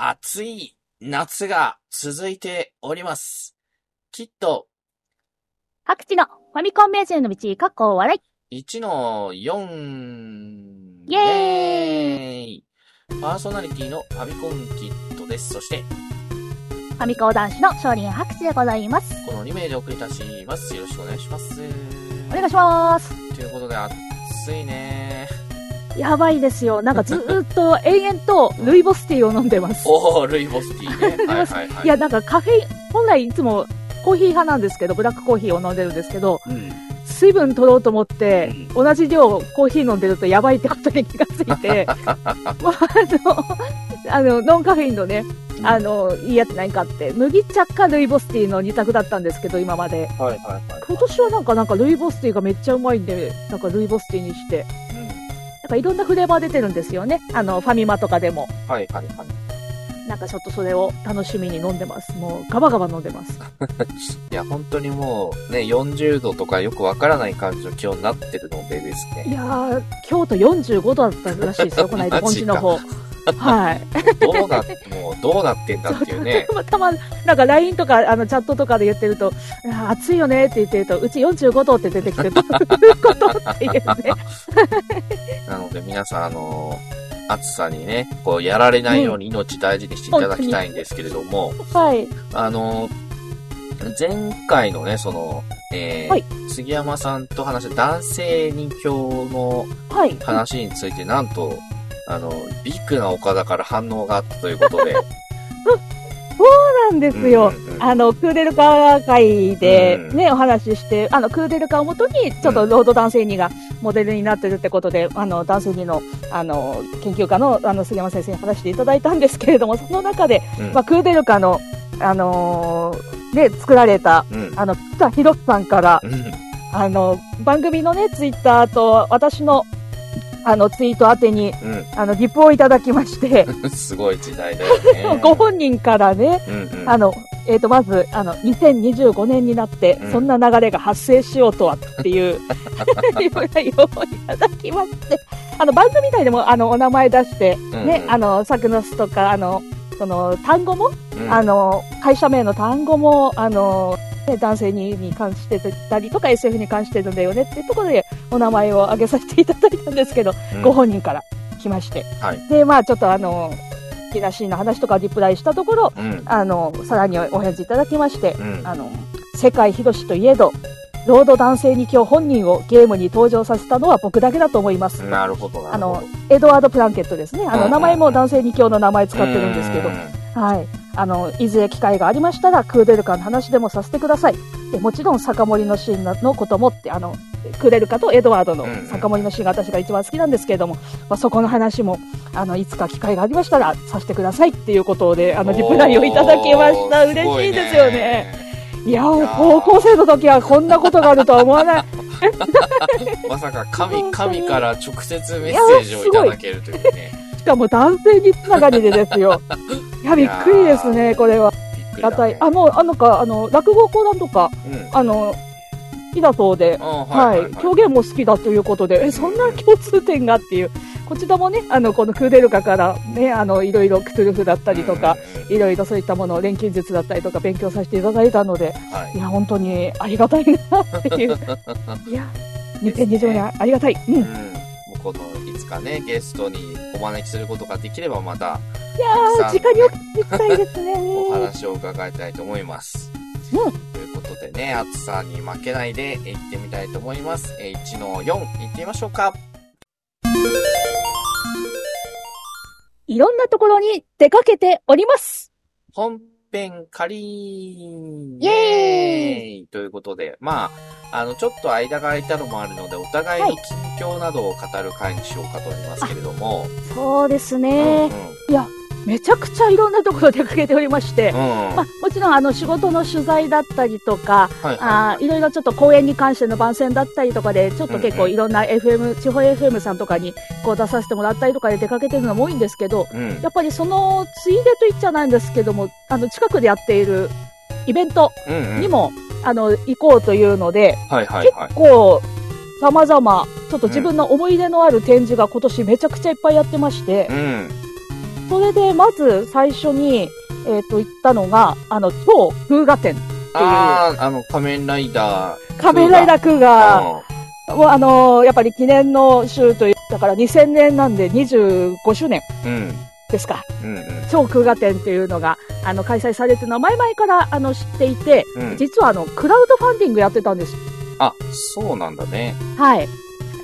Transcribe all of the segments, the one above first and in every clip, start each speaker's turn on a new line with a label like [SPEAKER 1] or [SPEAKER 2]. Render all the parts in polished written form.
[SPEAKER 1] 暑い夏が続いております。きっと、
[SPEAKER 2] 白地のファミコン名人の道、かっこ笑い。
[SPEAKER 1] 1の4。
[SPEAKER 2] イェー
[SPEAKER 1] イ。パーソナリティのファミコンキットです。そして、
[SPEAKER 2] ファミコン男子の少林白地でございます。
[SPEAKER 1] この2名でお送りいたします。よろしくお願いします。
[SPEAKER 2] お願いします。
[SPEAKER 1] ということで、暑いね。
[SPEAKER 2] やばいですよ。なんかずーっと延々とルイボスティーを飲んでます。
[SPEAKER 1] おー、ルイボスティーね。はいはいはい。
[SPEAKER 2] いや、なんかカフェイン、本来いつもコーヒー派なんですけど、ブラックコーヒーを飲んでるんですけど、水分取ろうと思って、同じ量コーヒー飲んでるとやばいってことに気がついて、ノンカフェインのね、いいやつないかって、麦茶かルイボスティーの2択だったんですけど、今まで。
[SPEAKER 1] はいはいはい。
[SPEAKER 2] 今年はなんかルイボスティーがめっちゃうまいんで、なんかルイボスティーにして、なんかいろんなフレーバー出てるんですよね。ファミマとかでも。
[SPEAKER 1] はいはいはい。
[SPEAKER 2] なんかちょっとそれを楽しみに飲んでます。もうガバガバ飲んでます。
[SPEAKER 1] いや、本当にもうね、40度とかよくわからない感じの気温になってるのでですね。
[SPEAKER 2] いやー、京都45度だったらしいですよ、この間、本地の方。はい。
[SPEAKER 1] どうなってんだっていうね。
[SPEAKER 2] たま、なんか LINE とか、チャットとかで言ってると、暑いよねって言ってると、うち45度って出てきて、どういうことっていうね。
[SPEAKER 1] なので皆さん、暑さにね、こう、やられないように命大事にしていただきたいんですけれども、
[SPEAKER 2] はい。
[SPEAKER 1] 前回のね、はい、杉山さんと話した男性二強の話について、なんと、ビッグな岡田から反応があったということで。
[SPEAKER 2] そうなんですよ。クーデルカ会でね、お話しして、クーデルカをもとに、ちょっとロード男性2がモデルになってるってことで、男性2の、研究家の、杉山先生に話していただいたんですけれども、その中で、クーデルカの、作られた、北博さんから、番組のね、ツイッターと、私の、ツイート宛てに、リプをいただきまして。
[SPEAKER 1] すごい時代だよね。
[SPEAKER 2] ご本人からね、まず、2025年になって、そんな流れが発生しようとはっていう、由来をいただきまして、番組内でも、お名前出して、ね、サクノスとか、その、単語も、会社名の単語も、男性に関してたりとか SF に関してるんだよねっていうところでお名前を挙げさせていただいたんですけど、ご本人から来まして。はい、で、まあちょっと木梨の話とかリプライしたところ、さらにお返事いただきまして、世界広しといえど、ロード男性二強本人をゲームに登場させたのは僕だけだと思います。
[SPEAKER 1] なるほど。
[SPEAKER 2] エドワード・プランケットですね。名前も男性二強の名前使ってるんですけど、はい。いずれ機会がありましたら、クーデルカの話でもさせてください。もちろん、酒盛りのシーンのこともって、クーデルカとエドワードの酒盛りのシーンが私が一番好きなんですけれども、そこの話も、いつか機会がありましたら、させてくださいっていうことで、リプライをいただきました。嬉しいですよね。いやー、高校生の時はこんなことがあるとは思わない。
[SPEAKER 1] まさか神から直接メッセージをいただけるというね。
[SPEAKER 2] しかも男性につながりでですよ。いや、びっくりですね、これは。
[SPEAKER 1] びっくりだね。
[SPEAKER 2] 落語講談とか、好きだそうで、はい。狂言も好きだということで、そんな共通点がっていう。こちらもね、このクーデルカからね、いろいろクトゥルフだったりとか、いろいろそういったものを錬金術だったりとか勉強させていただいたので、いや、本当にありがたいなっていう。いや、2020年ありがたい。
[SPEAKER 1] このいつかね、ゲストにお招きすることができればまた、
[SPEAKER 2] いやー、直にお聞きしたいですね。
[SPEAKER 1] お話を伺いたいと思います。ということでね、暑さに負けないで行ってみたいと思います。1の4、行ってみましょうか。
[SPEAKER 2] いろんなところに出かけております。
[SPEAKER 1] 本編仮イ
[SPEAKER 2] エー
[SPEAKER 1] イということで、まあ、ちょっと間が空いたのもあるので、お互いの近況などを語る回にしようかと思いますけれども。
[SPEAKER 2] そうですね。いや、めちゃくちゃいろんなところ出かけておりまして、まあ、もちろん仕事の取材だったりとか、いろいろちょっと公演に関しての番宣だったりとかで、ちょっと結構いろんな FM、地方 FM さんとかにこう出させてもらったりとかで出かけてるのも多いんですけど、やっぱりそのついでと言っちゃないんですけども、近くでやっているイベントにも、行こうというので、結構様々、ちょっと自分の思い出のある展示が今年めちゃくちゃいっぱいやってまして、 それで、まず最初に、行ったのが、超空ガ展っていう。
[SPEAKER 1] 仮面ライダー。
[SPEAKER 2] 仮面ライダークーガー。もうやっぱり記念の週という、だから2000年なんで25周年。ですか。超空ガ展っていうのが、開催されてるのは前々から、知っていて、実はクラウドファンディングやってたんです。
[SPEAKER 1] あ、そうなんだね。
[SPEAKER 2] はい。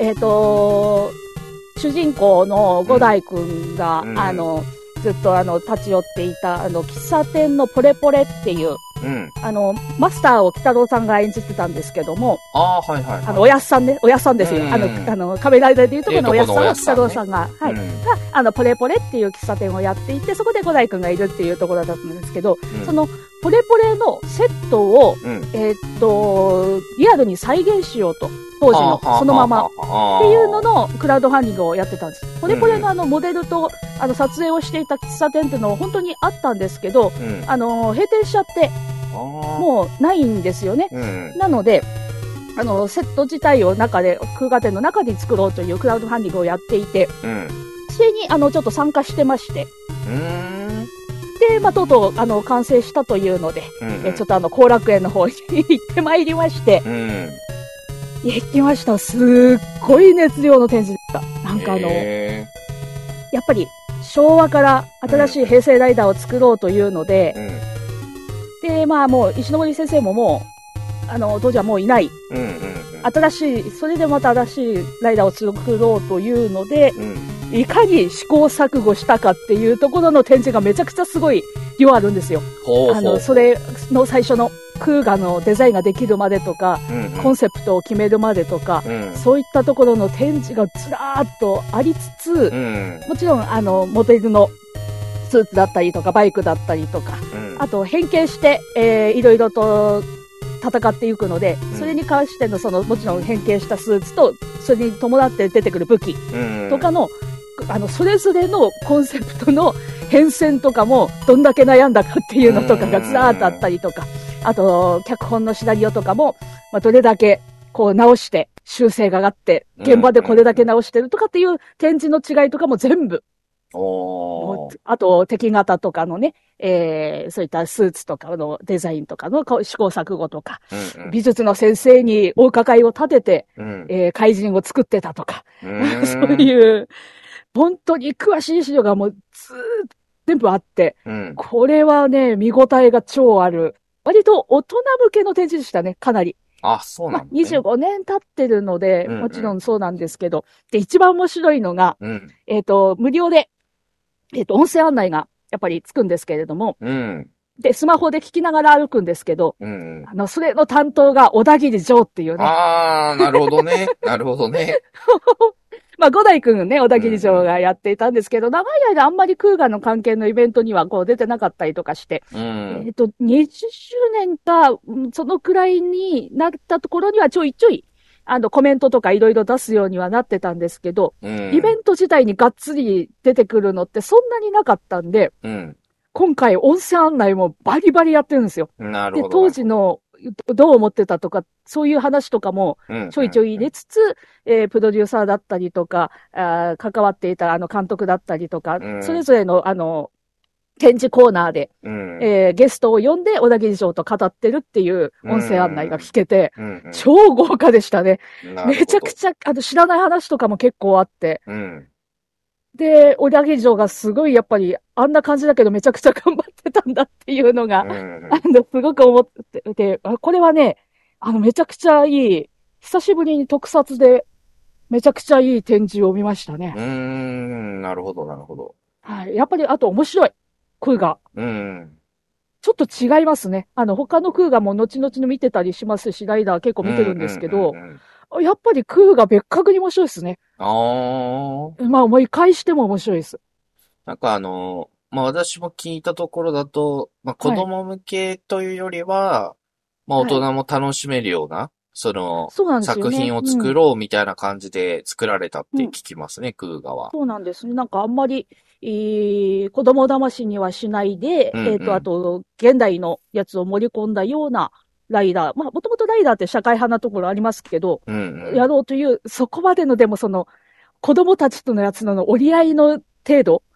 [SPEAKER 2] 主人公の五代くんが、ずっと立ち寄っていた、喫茶店のポレポレっていう、マスターを北郎さんが演じてたんですけども、おやっさんね、おやっさんですよ。仮面ライダーでいうところのおやっさんを北郎さんが、ポレポレっていう喫茶店をやっていて、そこで五代くんがいるっていうところだったんですけど、その、ポレポレのセットを、リアルに再現しようと。当時のそのままっていうののクラウドファンディングをやってたんです。ポレポレのモデルと撮影をしていた喫茶店っていうのは本当にあったんですけど、閉店しちゃって、もうないんですよね。なので、セット自体を中で、空ガ展の中で作ろうというクラウドファンディングをやっていて、それにちょっと参加してまして、で、とうとう、完成したというので、ちょっと後楽園の方に行ってまいりまして、行きました。すっごい熱量の展示でした。なんかやっぱり昭和から新しい平成ライダーを作ろうというので、で、もう石森先生ももう、当時はもういない。それでまた新しいライダーを作ろうというので、いかに試行錯誤したかっていうところの展示がめちゃくちゃすごい量あるんですよ。それの最初の空ガのデザインができるまでとか、コンセプトを決めるまでとか、そういったところの展示がずらーっとありつつ、もちろんモデルのスーツだったりとかバイクだったりとか、あと変形して、いろいろと戦っていくので、それに関してのもちろん変形したスーツと、それに伴って出てくる武器とかの、それぞれのコンセプトの変遷とかもどんだけ悩んだかっていうのとかがずらーっとあったりとか、あと、脚本のシナリオとかも、どれだけこう直して修正があって、現場でこれだけ直してるとかっていう展示の違いとかも全部。あと、敵型とかのね、そういったスーツとかのデザインとかの試行錯誤とか、美術の先生にお伺いを立てて、怪人を作ってたとか、そういう、本当に詳しい資料がもう全部あって、これはね、見応えが超ある。割と大人向けの展示でしたね、かなり。
[SPEAKER 1] あ、そうなんだ、ね。
[SPEAKER 2] 25年経ってるので、もちろんそうなんですけど、で、一番面白いのが、無料で、音声案内がやっぱりつくんですけれども、で、スマホで聞きながら歩くんですけど、それの担当が小田切城っていうね。
[SPEAKER 1] なるほどね。なるほどね。
[SPEAKER 2] 五代くんね、小田切城がやっていたんですけど、長い間あんまり空ガの関係のイベントにはこう出てなかったりとかして、20周年か、そのくらいになったところにはちょいちょい、コメントとかいろいろ出すようにはなってたんですけど、イベント自体にがっつり出てくるのってそんなになかったんで、今回音声案内もバリバリやってるんですよ。
[SPEAKER 1] なるほど。
[SPEAKER 2] で、当時のどう思ってたとか、そういう話とかもちょいちょい入れつつ、プロデューサーだったりとか、関わっていた監督だったりとか、それぞれの展示コーナーで、ゲストを呼んで小田切城と語ってるっていう音声案内が聞けて、超豪華でしたね。めちゃくちゃ知らない話とかも結構あって、で、小田切城がすごいやっぱりあんな感じだけどめちゃくちゃ頑張ってたんだっていうのが、すごく思ってて、これはね、めちゃくちゃいい、久しぶりに特撮でめちゃくちゃいい展示を見ましたね。
[SPEAKER 1] なるほど、なるほど。
[SPEAKER 2] はい。やっぱりあと面白い。空ガ。ちょっと違いますね。他の空ガも後々の見てたりしますし、ライダー結構見てるんですけど、やっぱり空ガ別格に面白いですね。思い返しても面白いです。
[SPEAKER 1] なんか私も聞いたところだと、子供向けというよりは、大人も楽しめるような、作品を作ろうみたいな感じで作られたって聞きますね、空ガは。
[SPEAKER 2] そうなんですね。なんかあんまり、子供騙しにはしないで、あと、現代のやつを盛り込んだようなライダー。もともとライダーって社会派なところありますけど、やろうという、そこまでのでも子供たちとのやつの折り合いの程度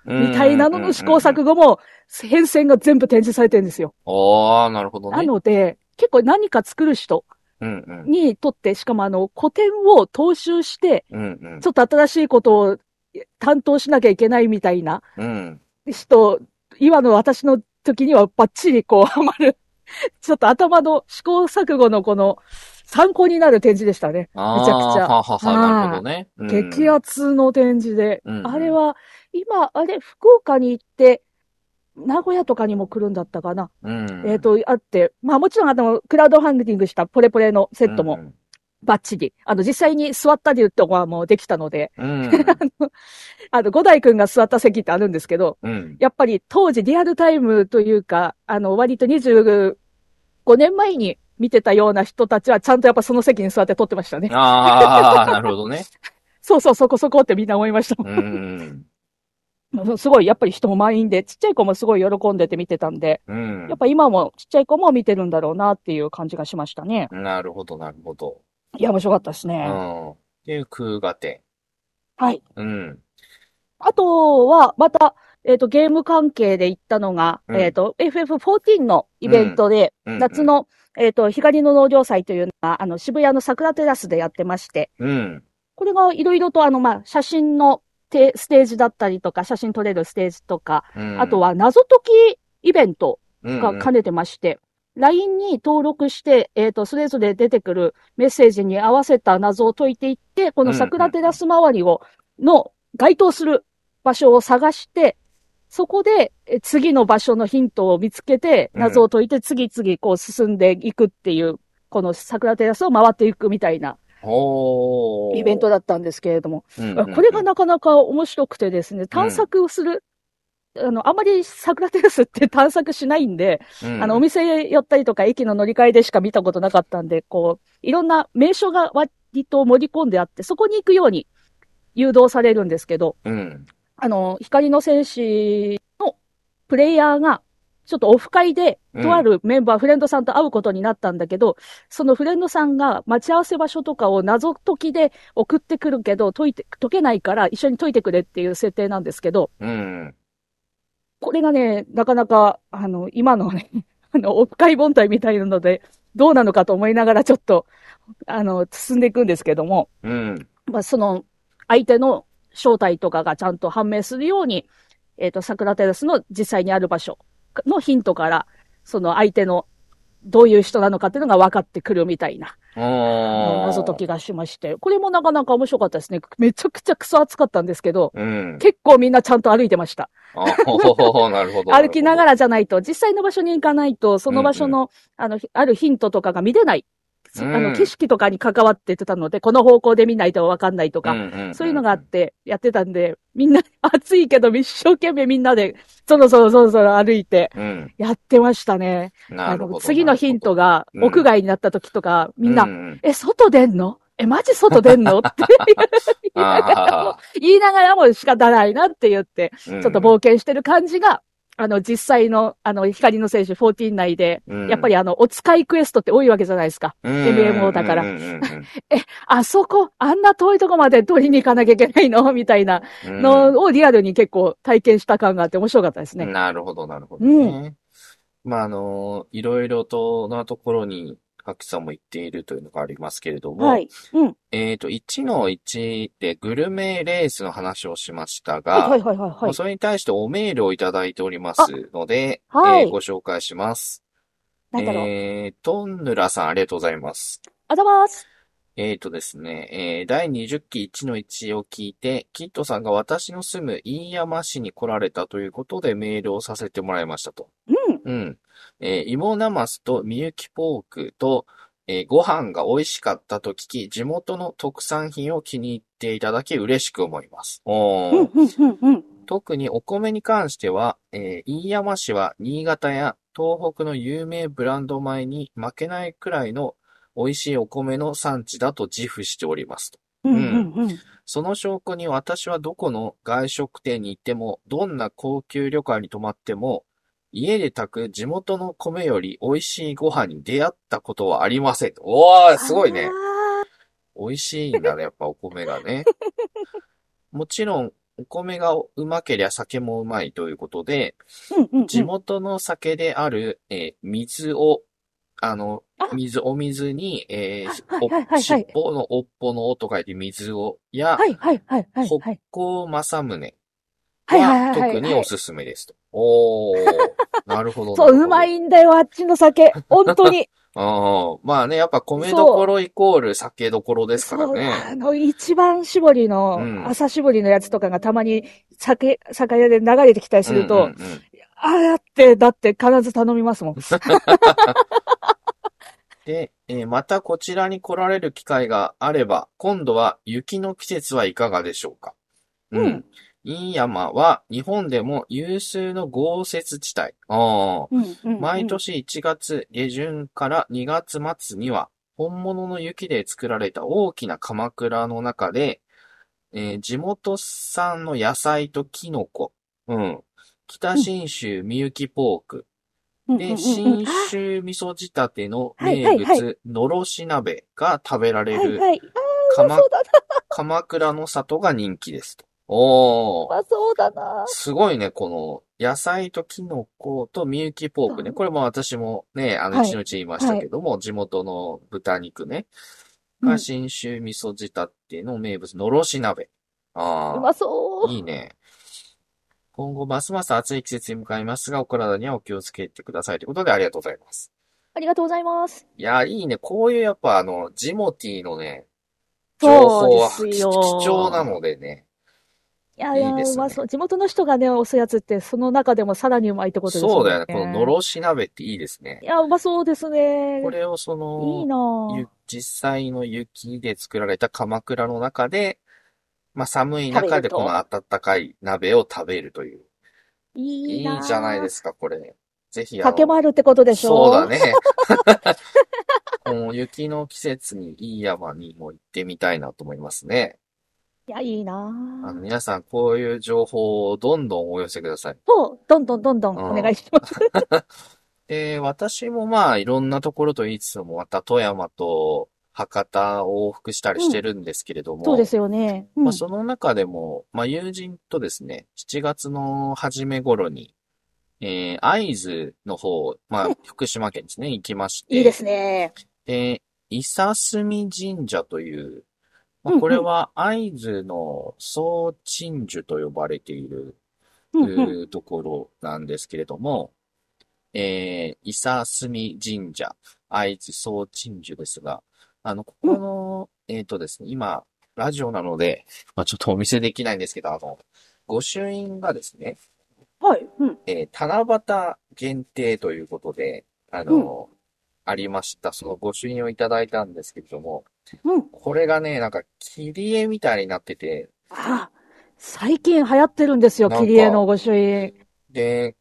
[SPEAKER 2] みたいなのの試行錯誤も、変遷が全部展示されてるんですよ。
[SPEAKER 1] ああ、なるほどね。
[SPEAKER 2] なので、結構何か作る人にとって、しかも古典を踏襲して、ちょっと新しいことを担当しなきゃいけないみたいな人、今の私の時にはバッチリこうハマる、ちょっと頭の試行錯誤のこの参考になる展示でしたね。めちゃくちゃ。
[SPEAKER 1] なるほどね。
[SPEAKER 2] 激アツの展示で。あれは、今、福岡に行って、名古屋とかにも来るんだったかな。あって、まあもちろんクラウドファンディングしたポレポレのセットも、バッチリ。実際に座ったりとかもできたので、五代くんが座った席ってあるんですけど、やっぱり当時リアルタイムというか、割と25年前に見てたような人たちはちゃんとやっぱその席に座って撮ってましたね。
[SPEAKER 1] ああ、なるほどね。
[SPEAKER 2] そうそう、そこそこってみんな思いました。すごい、やっぱり人も満員で、ちっちゃい子もすごい喜んでて見てたんで、やっぱ今もちっちゃい子も見てるんだろうなっていう感じがしましたね。
[SPEAKER 1] なるほど、なるほど。
[SPEAKER 2] いや、面白かったですね。
[SPEAKER 1] っていう空画展。
[SPEAKER 2] はい。あとは、また、ゲーム関係で行ったのが、FF14 のイベントで、夏の、光の農場祭というのが、渋谷の桜テラスでやってまして、これがいろいろと写真のステージだったりとか、写真撮れるステージとか、あとは謎解きイベントが兼ねてまして、LINE に登録して、それぞれ出てくるメッセージに合わせた謎を解いていって、この桜テラス周りの該当する場所を探して、そこで次の場所のヒントを見つけて、謎を解いて次々こう進んでいくっていう、この桜テラスを回っていくみたいなイベントだったんですけれども、これがなかなか面白くてですね、探索をする、あんまり桜テラスって探索しないんで、お店寄ったりとか駅の乗り換えでしか見たことなかったんで、こう、いろんな名所が割と盛り込んであって、そこに行くように誘導されるんですけど、光の戦士のプレイヤーが、ちょっとオフ会で、とあるメンバー、フレンドさんと会うことになったんだけど、そのフレンドさんが待ち合わせ場所とかを謎解きで送ってくるけど、解けないから一緒に解いてくれっていう設定なんですけど、これがね、なかなか、今のね、オフ会本体みたいなので、どうなのかと思いながらちょっと、進んでいくんですけども、その、相手の正体とかがちゃんと判明するように、桜テラスの実際にある場所のヒントから、その相手のどういう人なのかっていうのが分かってくるみたいな、謎解きがしまして、これもなかなか面白かったですね。めちゃくちゃクソ暑かったんですけど、結構みんなちゃんと歩いてました。
[SPEAKER 1] なるほど。
[SPEAKER 2] 歩きながらじゃないと、実際の場所に行かないと、その場所の、あるヒントとかが見れない。景色とかに関わって言ってたので、この方向で見ないと分かんないとか、そういうのがあってやってたんで、みんな暑いけど一生懸命みんなでそろそろ歩いてやってましたね。次のヒントが屋外になった時とか、みんな、外出んの？マジ外出んのって言いながらも仕方ないなって言って、ちょっと冒険してる感じが、実際の、光の戦士14内で、やっぱりお使いクエストって多いわけじゃないですか。MMO だから。あそこ、あんな遠いとこまで取りに行かなきゃいけないのみたいなのをリアルに結構体験した感があって面白かったですね。
[SPEAKER 1] なるほど、なるほどね。まあ、いろいろとなところに、ハキさんも言っているというのがありますけれども、1の1でグルメレースの話をしましたが、それに対しておメールをいただいておりますので、ご紹介します。トンヌラさんありがとうございます。
[SPEAKER 2] あざます。
[SPEAKER 1] ですね、第20期1の1を聞いて、キットさんが私の住む飯山市に来られたということでメールをさせてもらいましたと。芋ナマスとみゆきポークと、ご飯が美味しかったと聞き、地元の特産品を気に入っていただき嬉しく思います。特にお米に関しては、飯山市は新潟や東北の有名ブランド米に負けないくらいの美味しいお米の産地だと自負しておりますと。その証拠に私はどこの外食店に行っても、どんな高級旅館に泊まっても、家で炊く地元の米より美味しいご飯に出会ったことはありません。おー、すごいね。美味しいんだね、やっぱお米がね。もちろん、 お米がうまけりゃ酒もうまいということで、地元の酒である、水を、お水に、尻尾の尾っぽの尾と書いて水を、北高正宗は特におすすめですと。おー、なるほど。
[SPEAKER 2] そう、うまいんだよ、あっちの酒。本当に。
[SPEAKER 1] まあね、やっぱ米どころイコール酒どころですからね。
[SPEAKER 2] そう、一番搾りの、朝搾りのやつとかがたまに酒屋で流れてきたりすると、ああやって、だって必ず頼みますもん。
[SPEAKER 1] で、またこちらに来られる機会があれば、今度は雪の季節はいかがでしょうか。飯山は日本でも有数の豪雪地帯。毎年1月下旬から2月末には、本物の雪で作られた大きな鎌倉の中で、地元産の野菜とキノコ、北信州みゆきポーク、で、信州味噌仕立ての名物、のろし鍋が食べられる、鎌倉の里が人気ですと。
[SPEAKER 2] そうだな。
[SPEAKER 1] すごいね、この、野菜とキノコとみゆきポークね。これも私もね、一のうち言いましたけども、地元の豚肉ね。が、信州味噌仕立ての名物、のろし鍋。
[SPEAKER 2] うまそう。
[SPEAKER 1] いいね。今後、ますます暑い季節に向かいますが、お体にはお気をつけてくださいということで、ありがとうございます。
[SPEAKER 2] ありがとうございます。
[SPEAKER 1] いや、いいね。こういうやっぱジモティーのね、情報は貴重なのでね。
[SPEAKER 2] いや、まあそう、地元の人がね、押すやつって、その中でもさらにうまいってことですね。
[SPEAKER 1] そうだよね。こののろし鍋っていいですね。
[SPEAKER 2] いや、うまそうですね。
[SPEAKER 1] これを
[SPEAKER 2] いいな
[SPEAKER 1] 実際の雪で作られた鎌倉の中で、まあ寒い中でこの温かい鍋を食べるという。いいじゃないですか、これ。ぜひ
[SPEAKER 2] 駆け回るってことでしょ。
[SPEAKER 1] そうだね。もう雪の季節にいい山にも行ってみたいなと思いますね。
[SPEAKER 2] いや、いいな
[SPEAKER 1] 皆さん、こういう情報をどんどんお寄せください。
[SPEAKER 2] そう、どんどんお願いします。
[SPEAKER 1] で、私もまあ、いろんなところと言いつつも、また富山と博多を往復したりしてるんですけれども。
[SPEAKER 2] そうですよね。
[SPEAKER 1] まあ、その中でも、まあ、友人とですね、7月の初め頃に、会津の方、まあ、福島県ですね、行きまして。
[SPEAKER 2] いいですね。
[SPEAKER 1] で、伊佐住神社という、まあ、これは会津の総鎮守と呼ばれている、ところなんですけれども、伊佐住神社、会津総鎮守ですが、ここの、ですね、今、ラジオなので、まあ、ちょっとお見せできないんですけど、御朱印がですね、
[SPEAKER 2] はい。
[SPEAKER 1] 七夕限定ということで、ありました。その御朱印をいただいたんですけれども、これがね、なんか、切り絵みたいになってて、
[SPEAKER 2] 最近流行ってるんですよ、切り絵の御朱印。
[SPEAKER 1] で、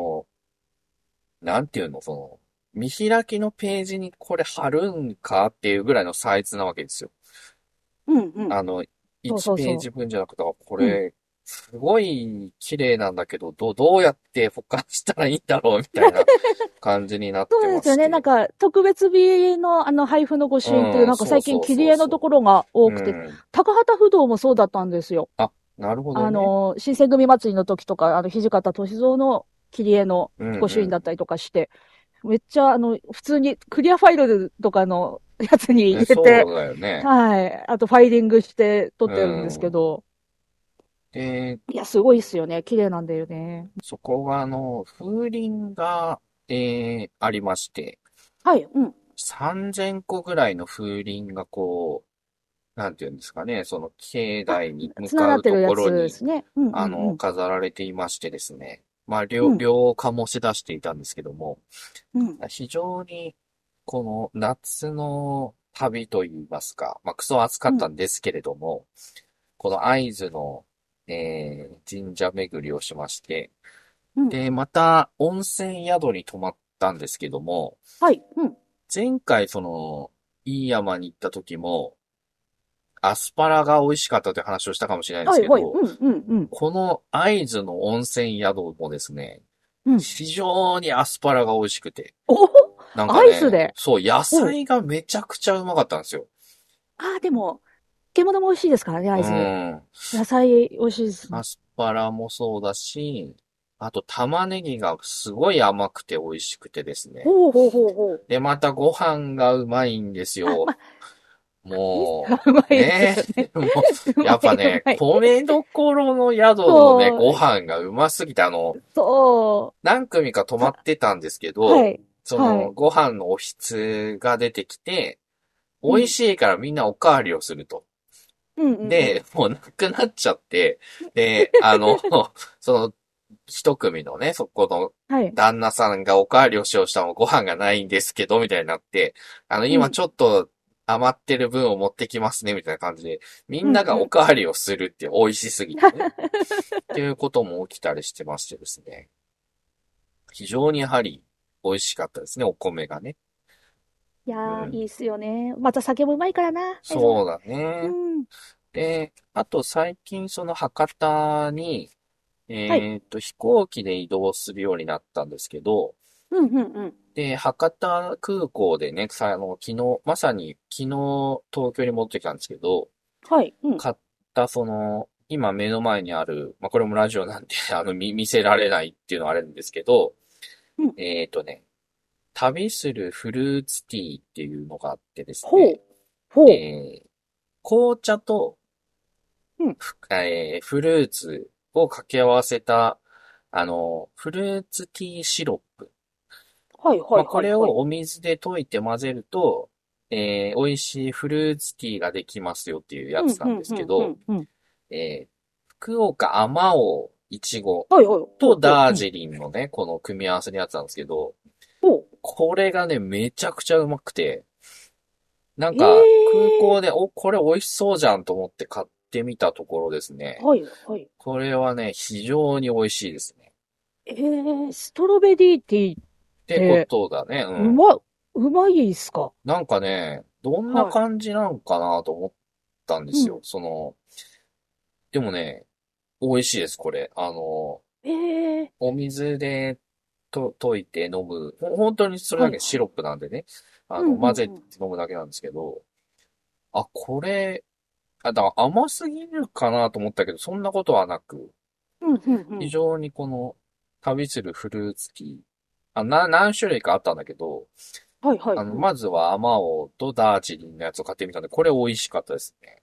[SPEAKER 1] なんていうの、見開きのページにこれ貼るんかっていうぐらいのサイズなわけですよ。1ページ分じゃなくて、これ、すごい綺麗なんだけど、どうやって保管したらいいんだろうみたいな感じになってます。
[SPEAKER 2] そうですよね。なんか、特別日の配布の御朱印っていう、なんか最近切り絵のところが多くて、高畑不動もそうだったんですよ。
[SPEAKER 1] なるほど、ね。
[SPEAKER 2] 新選組祭りの時とか、土方歳三の切り絵の御朱印だったりとかして、めっちゃ、普通にクリアファイルとかのやつに入れて、そう
[SPEAKER 1] だよね。
[SPEAKER 2] はい。あとファイリングして撮ってるんですけど、いや、すごいっすよね。綺麗なんだよね。
[SPEAKER 1] そこが、風鈴が、ありまして、
[SPEAKER 2] はい、
[SPEAKER 1] 3000個ぐらいの風鈴がこう、なんていうんですかね、その境内に向かうところに、飾られていましてですね。まあ、両を醸し出していたんですけども、非常に、この夏の旅といいますか、まあ、クソ暑かったんですけれども、この会津の、神社巡りをしまして、で、また温泉宿に泊まったんですけども、前回いい山に行った時も、アスパラが美味しかったという話をしたかもしれないんですけど、この会津の温泉宿もですね、非常にアスパラが美味しくて。
[SPEAKER 2] なんかね、会津で
[SPEAKER 1] そう、野菜がめちゃくちゃうまかったんですよ。
[SPEAKER 2] でも、 物も美味しいですからね、会津。野菜美味しいですね。
[SPEAKER 1] アスパラもそうだし、あと玉ねぎがすごい甘くて美味しくてですね。
[SPEAKER 2] ほうほうほうほう。
[SPEAKER 1] で、またご飯がうまいんですよ。も
[SPEAKER 2] うま
[SPEAKER 1] う、
[SPEAKER 2] いですよね。
[SPEAKER 1] もう、やっぱね、米どころの宿のね、ご飯がうますぎて、
[SPEAKER 2] そう。
[SPEAKER 1] 何組か泊まってたんですけど、
[SPEAKER 2] はい。
[SPEAKER 1] ご飯のおひが出てきて、美味しいからみんなおかわりをすると。で、もうなくなっちゃって、で、その、一組のね、そこの旦那さんがおかわりをしようしたのもご飯がないんですけど、みたいになって、今ちょっと余ってる分を持ってきますね、みたいな感じで、みんながおかわりをするって美味しすぎてね。っていうことも起きたりしてましてですね。非常にやはり美味しかったですね、お米がね。
[SPEAKER 2] いやー、いいっすよね。また酒もうまいからな。
[SPEAKER 1] そうだね。で、あと最近その博多に、飛行機で移動するようになったんですけど、で、博多空港でね、まさに昨日東京に戻ってきたんですけど、買った今目の前にある、これもラジオなんで、見せられないっていうのはあるんですけど、旅するフルーツティーっていうのがあってですね、紅茶と、フルーツを掛け合わせた、フルーツティーシロップ。これをお水で溶いて混ぜると、美味しいフルーツティーができますよっていうやつなんですけど、福岡あまおういちごとダージリンのね、この組み合わせのやつなんですけど、これがね、めちゃくちゃうまくて、なんか、空港で、これ美味しそうじゃんと思って買ってみたところですね。これはね、非常に美味しいですね。
[SPEAKER 2] ストロベリーティー
[SPEAKER 1] ってことだね。
[SPEAKER 2] うまいっすか？
[SPEAKER 1] なんかね、どんな感じなんかなと思ったんですよ。でもね、美味しいです、これ。お水で溶いて飲む。本当にそれだけシロップなんでね。混ぜて飲むだけなんですけど。これ、だから甘すぎるかなと思ったけど、そんなことはなく。非常にこの、旅するフルーツティー。何種類かあったんだけど、まずはアマオとダージリンのやつを買ってみたんで、これ美味しかったですね。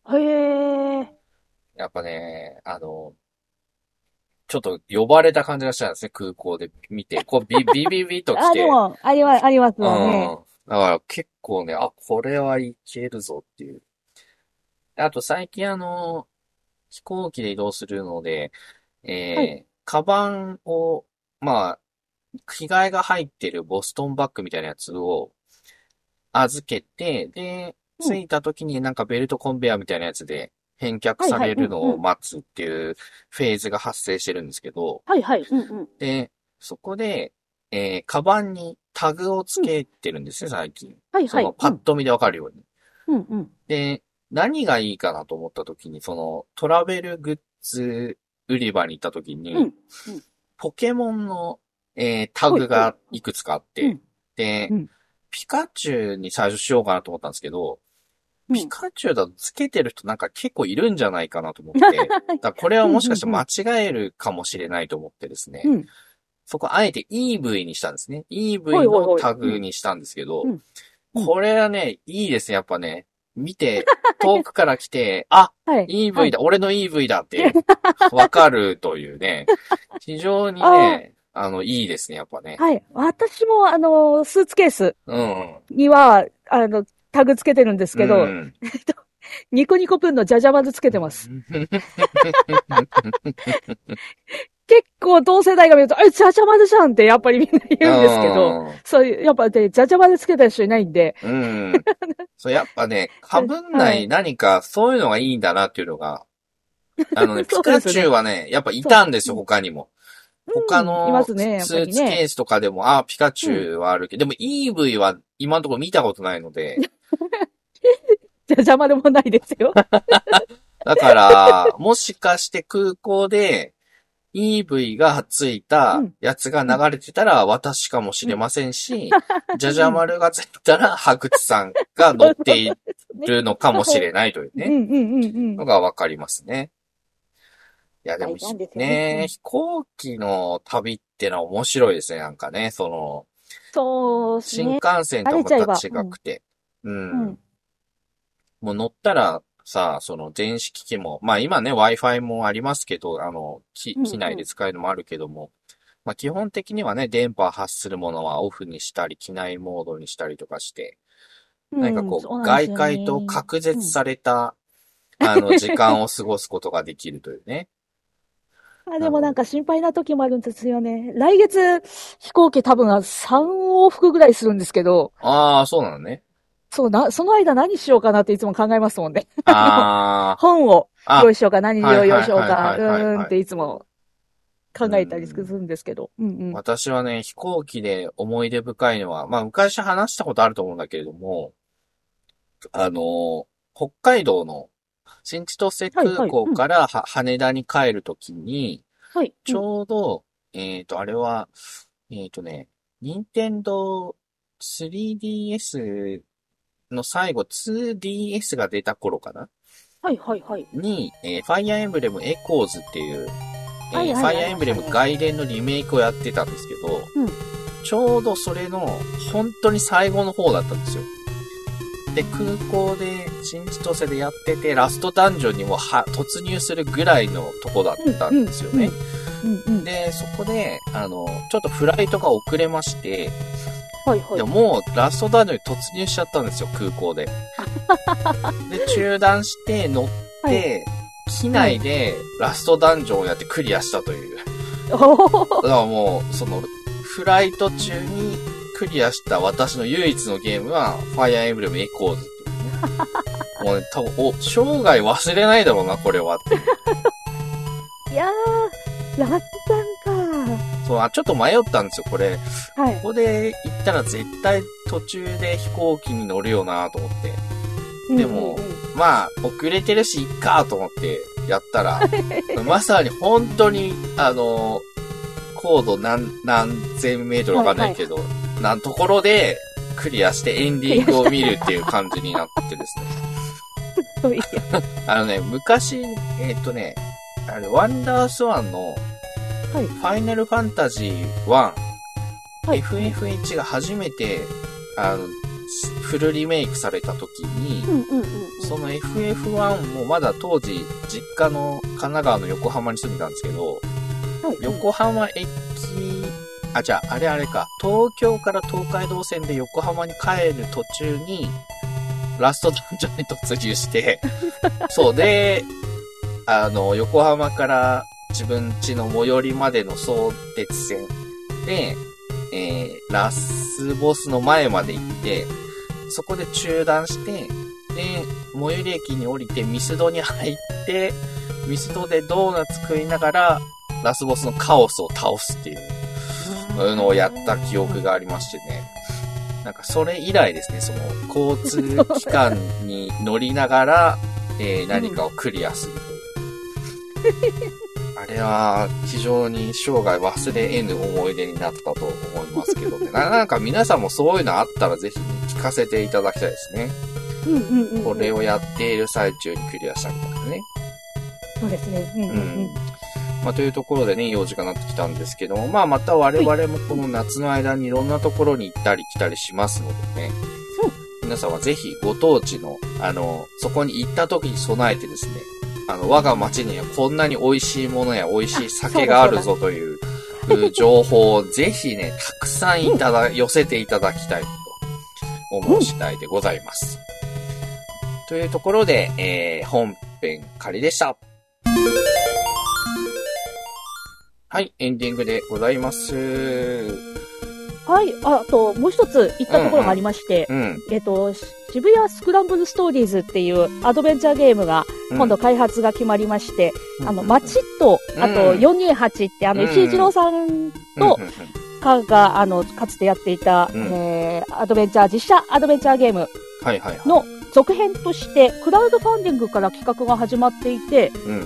[SPEAKER 1] やっぱね、ちょっと呼ばれた感じがしたんですね、空港で見て。ビビビと来て。
[SPEAKER 2] でも、ありますよね。
[SPEAKER 1] だから結構ね、これはいけるぞっていう。あと最近飛行機で移動するので、カバンを、着替えが入ってるボストンバッグみたいなやつを預けて、で、着いた時になんかベルトコンベアみたいなやつで返却されるのを待つっていうフェーズが発生してるんですけど、で、そこで、カバンにタグをつけてるんですね、最近。パッと見でわかるように。で、何がいいかなと思った時に、トラベルグッズ売り場に行った時に、ポケモンの、タグがいくつかあって、で、ピカチュウに最初しようかなと思ったんですけど、ピカチュウだとつけてる人なんか結構いるんじゃないかなと思って、だこれはもしかして間違えるかもしれないと思ってですね、そこあえて EV にしたんですね。EV のタグにしたんですけど、これはね、いいですね、やっぱね。見て、遠くから来て、EV だ、俺の EV だって、わかるというね、非常にね、いいですね、やっぱね。
[SPEAKER 2] 私も、スーツケースには、タグつけてるんですけど、ニコニコプンのジャジャマルつけてます。結構同世代が見ると、ジャジャマルじゃんってやっぱりみんな言うんですけど、そういう、やっぱね、ジャジャマルつけた人いないんで。
[SPEAKER 1] そう、やっぱね、被んない何かそういうのがいいんだなっていうのが、ピカチュウはね、やっぱいたんですよ、他にも。他のスーツケースとかでも、ピカチュウはあるけど、でも EV は今のところ見たことないので。
[SPEAKER 2] じゃ邪魔でもないですよ。
[SPEAKER 1] だから、もしかして空港で EV がついたやつが流れてたら私かもしれませんし、じゃじゃ丸がついたら白口さんが乗っているのかもしれないというね、のがわかりますね。いや、でもね、飛行機の旅ってのは面白いですね、なんかね、
[SPEAKER 2] そうですね。
[SPEAKER 1] 新幹線とまた違くて。もう乗ったらさ、電子機器も、まあ今ね、Wi-Fi もありますけど、機内で使えるのもあるけども、まあ基本的にはね、電波発するものはオフにしたり、機内モードにしたりとかして、何か外界と隔絶された、時間を過ごすことができるというね。
[SPEAKER 2] でもなんか心配な時もあるんですよね。来月飛行機多分3往復ぐらいするんですけど。
[SPEAKER 1] ああ、そうなのね。
[SPEAKER 2] その間何しようかなっていつも考えますもんね。本を用意しようか、何を用意しようか、っていつも考えたりするんですけど。
[SPEAKER 1] 私はね、飛行機で思い出深いのは、まあ昔話したことあると思うんだけれども、北海道の新千歳空港から羽田に帰るときに、ちょうど、あれは、任天堂 3DS の最後 2DS が出た頃かなに、ファイアーエンブレムエコーズっていう、ファイアーエンブレム外伝のリメイクをやってたんですけど、ちょうどそれの本当に最後の方だったんですよ。で、空港で新千歳でやってて、ラストダンジョンにも突入するぐらいのとこだったんですよね。で、そこで、ちょっとフライトが遅れまして、でもうラストダンジョンに突入しちゃったんですよ、空港で。で、中断して乗って、機内でラストダンジョンをやってクリアしたという。だからもう、フライト中にクリアした私の唯一のゲームは、ファイアーエンブレムエコーズっていうね。もうね、多分、生涯忘れないだろうな、これはっていう。
[SPEAKER 2] いやー、ラッタンか。
[SPEAKER 1] そう、ちょっと迷ったんですよ、これ。ここで行ったら絶対途中で飛行機に乗るよなと思って。でも、まあ、遅れてるし、いっかと思ってやったら、まさに本当に、高度何千メートルわかんないけど、なんところでクリアしてエンディングを見るっていう感じになってですね。昔、ワンダースワンの、ファイナルファンタジー1、FF1 が初めて、フルリメイクされた時に、その FF1 もまだ当時、実家の神奈川の横浜に住んでたんですけど、横浜駅、あれか、東京から東海道線で横浜に帰る途中に、ラストダンジョンに突入して、そうで、横浜から自分家の最寄りまでの相鉄線で、ラスボスの前まで行って、そこで中断して、で、最寄り駅に降りてミスドに入って、ミスドでドーナツ食いながら、ラスボスのカオスを倒すっていうのをやった記憶がありましてね。なんかそれ以来ですね、交通機関に乗りながら、何かをクリアするという。あれは非常に生涯忘れ得ぬ思い出になったと思いますけどね。なんか皆さんもそういうのあったらぜひ、ね、聞かせていただきたいですね。これをやっている最中にクリアしたみたいなね。
[SPEAKER 2] そうですね。
[SPEAKER 1] まあ、というところでね、用事がなってきたんですけども、まあ、また我々もこの夏の間にいろんなところに行ったり来たりしますのでね。皆さんはぜひご当地の、そこに行った時に備えてですね、我が町にはこんなに美味しいものや美味しい酒があるぞという情報をぜひね、たくさん寄せていただきたいと思う次第でございます。というところで、本編仮でした。はい、エンディングでございます。
[SPEAKER 2] はい、あと、もう一つ行ったところがありまして、渋谷スクランブルストーリーズっていうアドベンチャーゲームが、今度開発が決まりまして、街と、あと428って、石井一郎さんと、が、かつてやっていた、アドベンチャー、実写アドベンチャーゲームの続編として、クラウドファンディングから企画が始まっていて、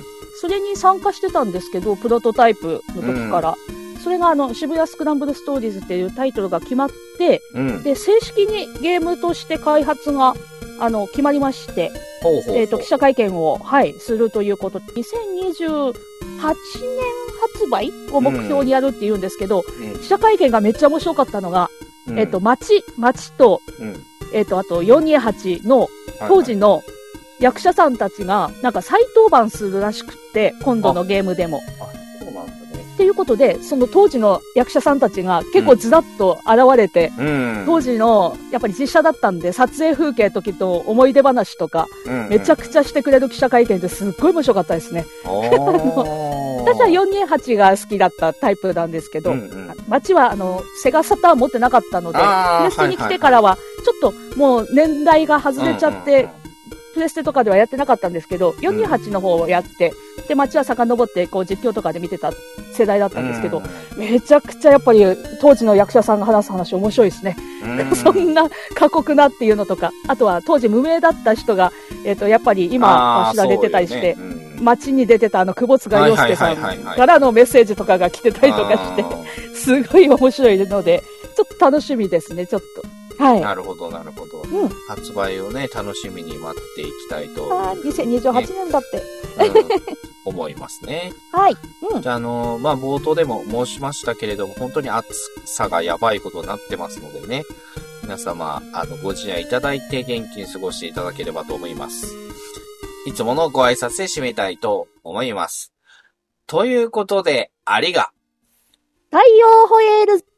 [SPEAKER 2] それに参加してたんですけど、プロトタイプの時から。それが渋谷スクランブルストーリーズっていうタイトルが決まって、で、正式にゲームとして開発が、決まりまして、記者会見を、するということで、2028年発売を目標にやるって言うんですけど、記者会見がめっちゃ面白かったのが、町と、あと428の当時の役者さんたちが、なんか再登板するらしくって、今度のゲームでも。っていうことで、その当時の役者さんたちが結構ずらっと現れて、当時の、やっぱり実写だったんで、撮影風景時と思い出話とか、めちゃくちゃしてくれる記者会見ですっごい面白かったですね。私は428が好きだったタイプなんですけど、街はセガサターン持ってなかったので、プレステに来てからは、ちょっともう年代が外れちゃって、プレステとかではやってなかったんですけど、428の方をやって、で、街は遡ってこう実況とかで見てた世代だったんですけど、めちゃくちゃやっぱり当時の役者さんが話す話面白いですね。そんな過酷なっていうのとか、あとは当時無名だった人が、やっぱり今は知られてたりして、街に出てた久保塚洋介さんからのメッセージとかが来てたりとかして、すごい面白いので、ちょっと楽しみですね、ちょっと。はい。
[SPEAKER 1] なるほど、なるほど。発売をね、楽しみに待っていきたいと。
[SPEAKER 2] 2028年だって。
[SPEAKER 1] 思いますね。
[SPEAKER 2] はい。
[SPEAKER 1] じゃあ、冒頭でも申しましたけれども、本当に暑さがやばいことになってますのでね、皆様、ご自愛いただいて元気に過ごしていただければと思います。いつものご挨拶で締めたいと思います。ということで、ありが。
[SPEAKER 2] 太陽ホエール